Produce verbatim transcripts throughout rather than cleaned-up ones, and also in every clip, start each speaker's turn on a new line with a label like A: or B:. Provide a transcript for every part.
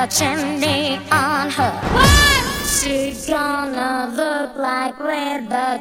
A: the chimney on her. What? She's gonna look like with the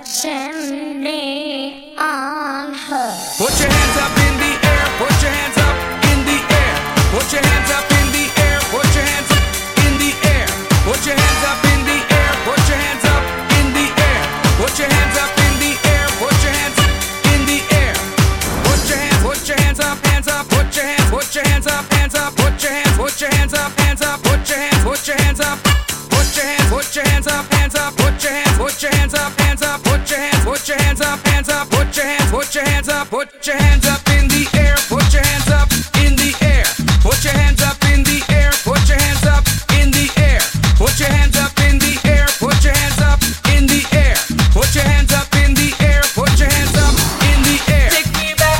A: chimney on her.
B: Put your hands up in the air, put your hands up in the air. Put your hands up in the air, put your hands up in the air. Put your hands up in the air, put your hands up in the air. Put your hands up in the air, put your hands up in the air. Put your hands, put your hands up, hands up, put your hands, put your hands up, hands up, put your hands, put your hands up, hands up, put your hands, put your hands up. Put your hands, put your hands up, hands up, put your hands, put your hands up, hands up, put your hands, put your hands up, hands up, put your hands, put your hands up, put your hands up in the air, put your hands up in the air, put your hands up in the air, put your hands up in the air, put your hands up in the air, put your hands up in the air, put your hands up in the air, put your hands up in the air. Take me back.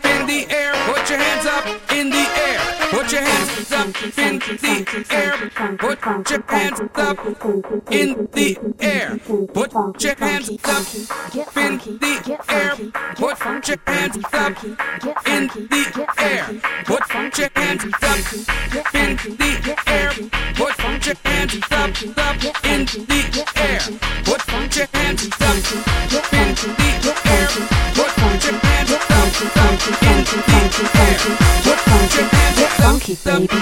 B: Put your hands up in the air. put your hands up in the air. Put your hands up in the air. Put your hands up in the air. Put your hands up in the air. Put your hands up up in the air. Put your hands up in the air. Put your hands up up in the air. Put your hands up funky baby.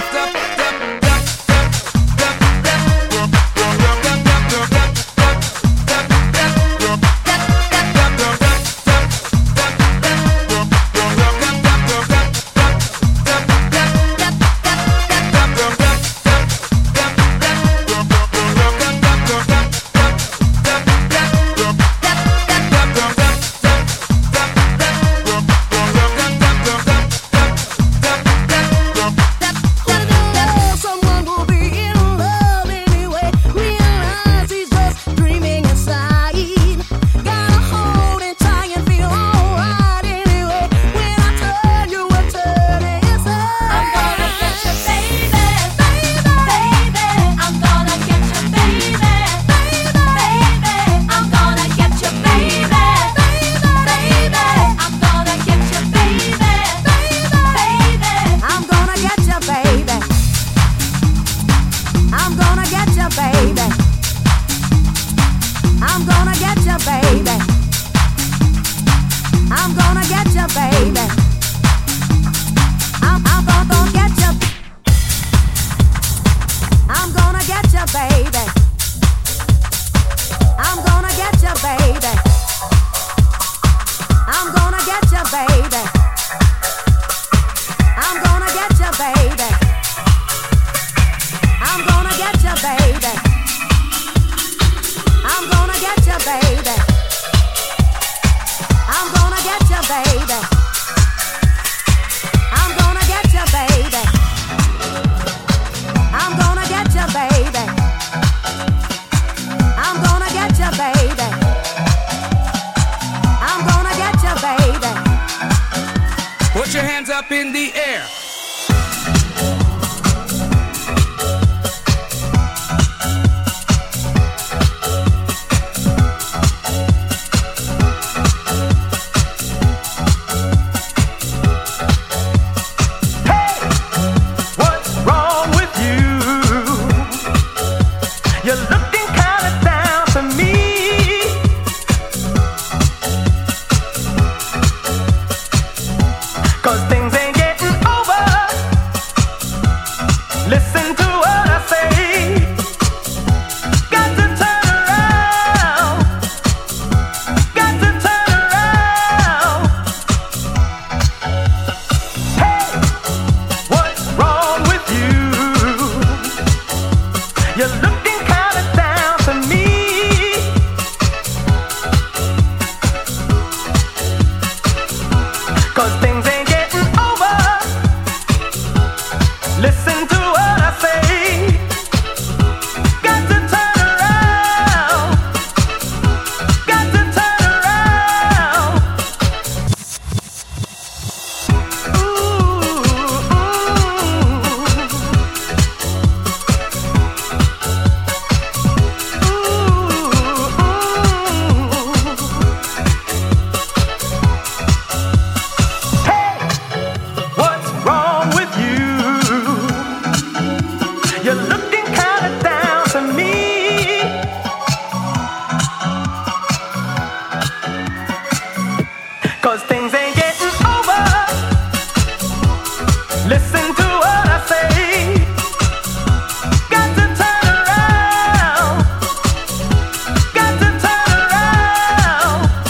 B: Put your hands up in the air.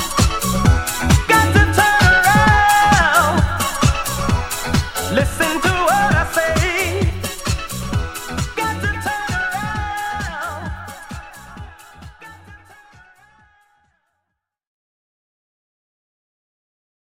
B: Listen to